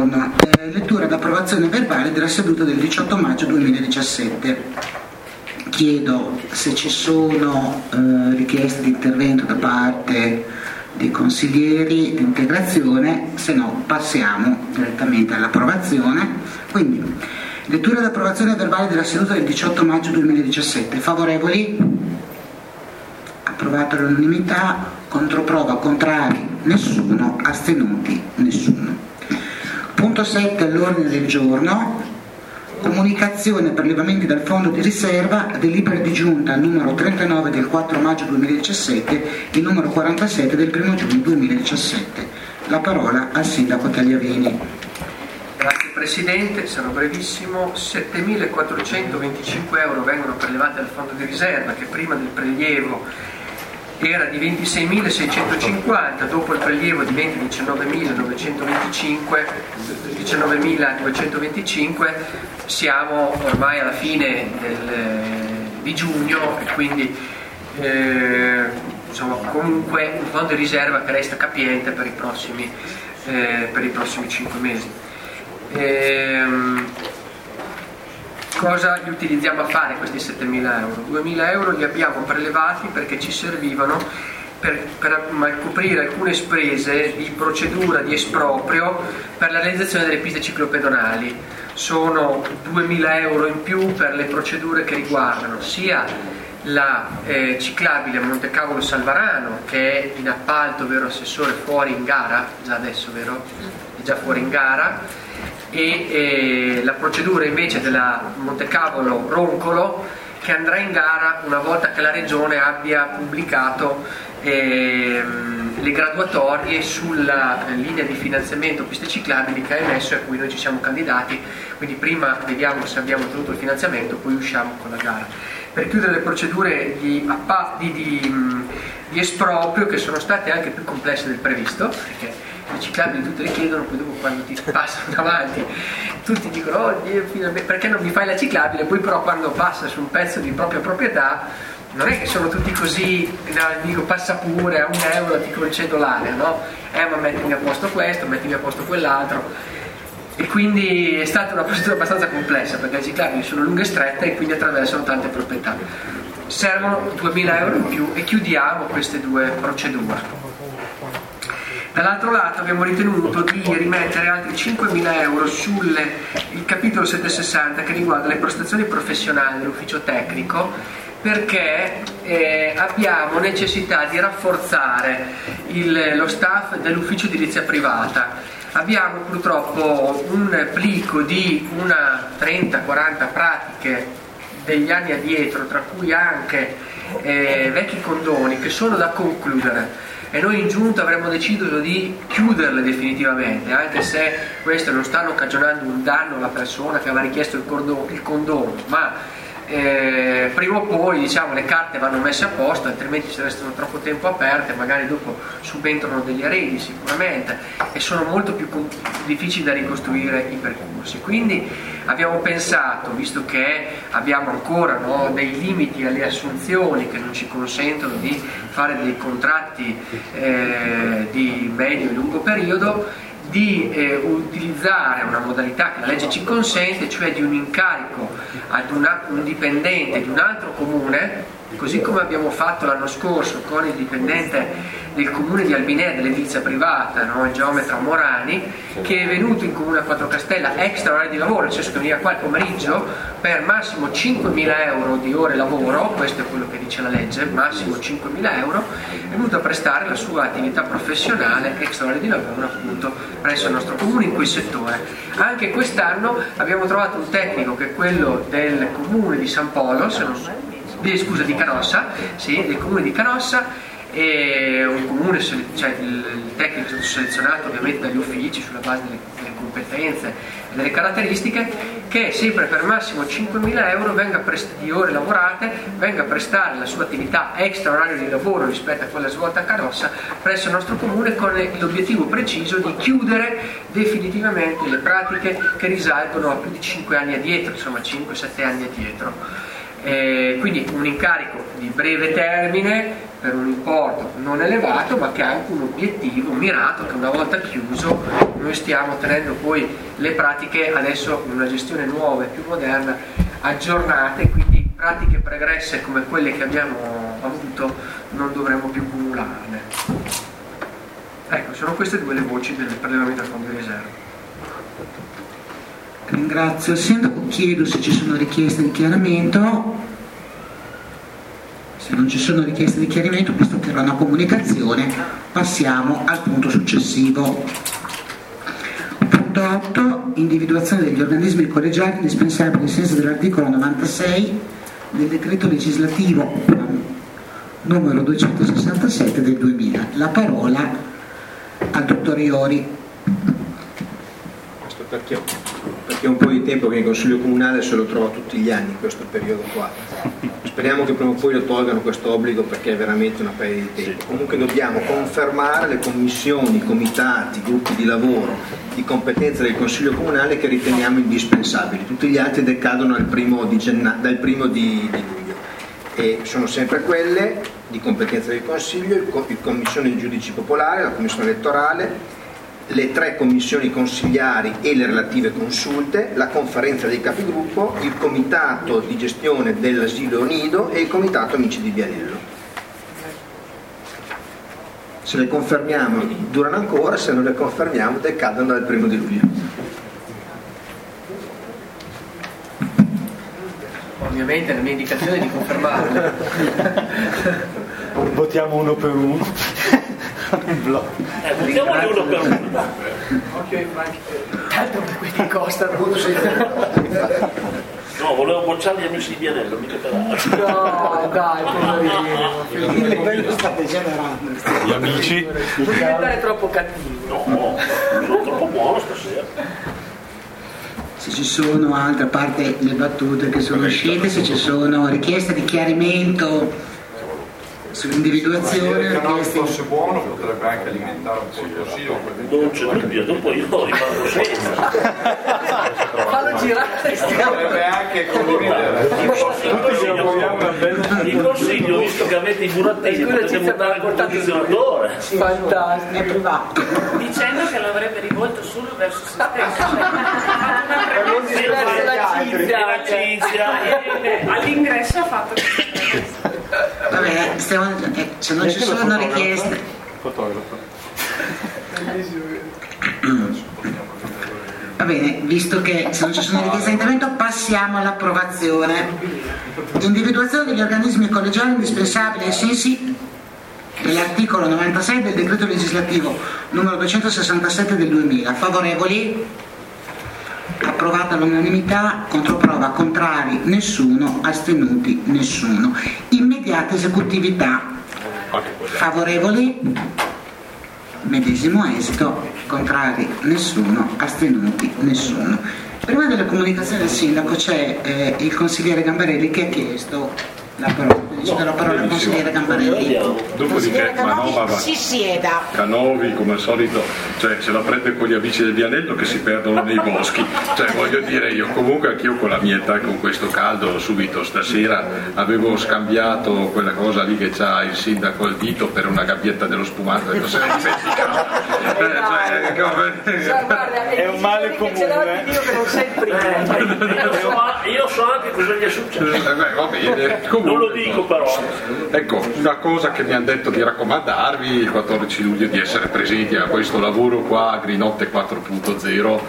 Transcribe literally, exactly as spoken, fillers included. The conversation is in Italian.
giorno, eh, lettura d'approvazione verbale della seduta del diciotto maggio duemiladiciassette. Chiedo se ci sono eh, richieste di intervento da parte dei consiglieri di integrazione, se no passiamo direttamente all'approvazione. Quindi, lettura d'approvazione verbale della seduta del diciotto maggio duemiladiciassette. Favorevoli? Approvato all'unanimità. Controprova, contrari? Nessuno. Astenuti? Nessuno. Punto sette all'ordine del giorno. Comunicazione per levamenti dal fondo di riserva, delibera di giunta numero trentanove del quattro maggio duemiladiciassette e numero quarantasette del primo giugno duemiladiciassette. La parola al sindaco Tagliavini. Grazie Presidente, sarò brevissimo. settemilaquattrocentoventicinque euro vengono prelevati dal fondo di riserva, che prima del prelievo era di ventiseiemilaseicentocinquanta, dopo il prelievo diventa diciannovemilanovecentovantacinque, diciannovemiladuecentoventicinque, siamo ormai alla fine del, di giugno e quindi eh, insomma, comunque un fondo di riserva che resta capiente per i prossimi, eh, per i prossimi cinque mesi. Ehm, Cosa li utilizziamo a fare questi settemila euro? duemila euro li abbiamo prelevati perché ci servivano per, per coprire alcune spese di procedura di esproprio per la realizzazione delle piste ciclopedonali. Sono duemila euro in più per le procedure che riguardano sia la eh, ciclabile Montecavolo Salvarano, che è in appalto, vero Assessore, fuori in gara, già adesso, vero? È già fuori in gara, e eh, la procedura invece della Montecavolo Roncolo, che andrà in gara una volta che la Regione abbia pubblicato eh, le graduatorie sulla linea di finanziamento piste ciclabili che ha emesso e a cui noi ci siamo candidati. Quindi prima vediamo se abbiamo ottenuto il finanziamento, poi usciamo con la gara per chiudere le procedure di, di, di, di esproprio, che sono state anche più complesse del previsto, perché le ciclabili tutte le chiedono, poi dopo quando ti passano davanti tutti dicono oh Dio, perché non mi fai la ciclabile, poi però quando passa su un pezzo di propria proprietà non è che sono tutti così, no, dico passa pure, a un euro ti concedo l'area, no? Eh ma mettimi a posto questo, mettimi a posto quell'altro, e quindi è stata una procedura abbastanza complessa perché le ciclabili sono lunghe e strette e quindi attraversano tante proprietà. Servono duemila euro in più e chiudiamo queste due procedure. Dall'altro lato abbiamo ritenuto di rimettere altri cinquemila euro sul il capitolo settecentosessanta che riguarda le prestazioni professionali dell'ufficio tecnico, perché eh, abbiamo necessità di rafforzare il, lo staff dell'ufficio edilizia privata. Abbiamo purtroppo un plico di una trenta quaranta pratiche degli anni addietro, tra cui anche eh, vecchi condoni che sono da concludere, e noi in giunta avremmo deciso di chiuderle definitivamente, anche se queste non stanno cagionando un danno alla persona che aveva richiesto il condono, il condono ma eh, prima o poi, diciamo, le carte vanno messe a posto, altrimenti se restano troppo tempo aperte magari dopo subentrano degli arredi sicuramente e sono molto più difficili da ricostruire i percorsi. Quindi abbiamo pensato, visto che abbiamo ancora, no, dei limiti alle assunzioni che non ci consentono di fare dei contratti eh, di medio e lungo periodo, di eh, utilizzare una modalità che la legge ci consente, cioè di un incarico ad una, un dipendente di un altro comune, così come abbiamo fatto l'anno scorso con il dipendente del comune di Albinea dell'edilizia privata, no? Il geometra Morani, che è venuto in comune a Quattro Castella extra orario di lavoro, nel senso che veniva qua il pomeriggio per massimo cinquemila euro di ore lavoro, questo è quello che dice la legge, massimo cinquemila euro, è venuto a prestare la sua attività professionale extra orario di lavoro appunto presso il nostro comune in quel settore. Anche quest'anno abbiamo trovato un tecnico che è quello del comune di San Polo, se non, di, scusa, di Canossa, sì, del comune di Canossa, e un comune, cioè il tecnico è stato selezionato ovviamente dagli uffici sulla base delle, delle competenze e delle caratteristiche, che sempre per massimo cinquemila euro venga prest- di ore lavorate venga a prestare la sua attività extra orario di lavoro rispetto a quella svolta a Canossa presso il nostro comune, con l'obiettivo preciso di chiudere definitivamente le pratiche che risalgono a più di cinque anni addietro, insomma cinque sette anni addietro. Eh, quindi un incarico di breve termine per un importo non elevato, ma che ha anche un obiettivo mirato che una volta chiuso noi stiamo tenendo poi le pratiche adesso in una gestione nuova e più moderna, aggiornate, quindi pratiche pregresse come quelle che abbiamo avuto non dovremo più cumularne. Ecco, sono queste due le voci del prelevamento al fondo di riserva. Ringrazio il Sindaco, chiedo se ci sono richieste di chiarimento. Se non ci sono richieste di chiarimento, visto che era una comunicazione, passiamo al punto successivo. Punto otto. Individuazione degli organismi collegiali indispensabili ai sensi dell'articolo novantasei del decreto legislativo numero duecentosessantasette del duemila. La parola al dottor Iori. Questo perché, perché è un po' di tempo che il Consiglio Comunale se lo trova tutti gli anni in questo periodo qua. Speriamo che prima o poi lo tolgano questo obbligo, perché è veramente una perdita di tempo. Comunque dobbiamo confermare le commissioni, comitati, gruppi di lavoro di competenza del Consiglio Comunale che riteniamo indispensabili. Tutti gli altri decadono dal primo di, genna- dal primo di, di luglio e sono sempre quelle di competenza del Consiglio: il, co- il Commissione di Giudici Popolari, la Commissione Elettorale, le tre commissioni consigliari e le relative consulte, la conferenza dei capigruppo, il comitato di gestione dell'asilo nido e il comitato amici di Vianello. Se le confermiamo durano ancora, se non le confermiamo decadono dal primo di luglio. Ovviamente la mia indicazione è di confermarle. Votiamo uno per uno. Un blocco. Eh, votiamo uno per uno. Ok, Frank. Tanto per questi costano. No, volevo bocciare gli amici di Vianello, mica per altro. No, dai, poverino. Il livello state generando. Gli amici. Non diventare troppo cattivo. No, sono troppo buono stasera. Se ci sono, altre, a parte le battute che sono uscite, se ci sono richieste di chiarimento sull'individuazione, se non richieste... fosse buono potrebbe anche alimentare un po' il consiglio. Non c'è dubbio, dopo io rimango senza. Fallo girare. Potrebbe anche condividere. Il consiglio, visto che avete i burattini, potete montare il condizionatore. Fantastico. È privato. Dicendo che l'avrebbe rivolto solo verso se stesso. Verso la E la cinzia. All'ingresso ha fatto questo. Vabbè, stiamo, eh, se non ci sono richieste... Fotografo. Va bene, visto che se non ci sono richieste di intervento, passiamo all'approvazione. Individuazione degli organismi collegiali indispensabili ai sensi dell'articolo novantasei del decreto legislativo numero duecentosessantasette del duemila. Favorevoli? Approvata all'unanimità. Controprova, contrari nessuno, astenuti nessuno. Immediata esecutività. Favorevoli? Medesimo esito. Contrari nessuno, astenuti nessuno. Prima delle comunicazioni del sindaco c'è eh, il consigliere Gambarelli che ha chiesto la parola. Dice la parola al consigliere Gambarelli. Dopodiché Manova va. Si sieda. Canovi come al solito, cioè se la prende con gli amici del Vianello che si perdono nei boschi, cioè voglio dire, io comunque anch'io con la mia età, con questo caldo, subito stasera avevo scambiato quella cosa lì che c'ha il sindaco al dito per una gabbietta dello spumante, ecco, se ne dimenticavo. Eh, cioè, come... È un male comune. Io che non sei il primo. Eh, io so anche cosa gli è successo. Eh, beh, va bene. Comunque, Non lo dico però. ecco, una cosa che mi hanno detto di raccomandarvi il quattordici luglio di essere presenti a questo lavoro qua, Agrinotte quattro punto zero,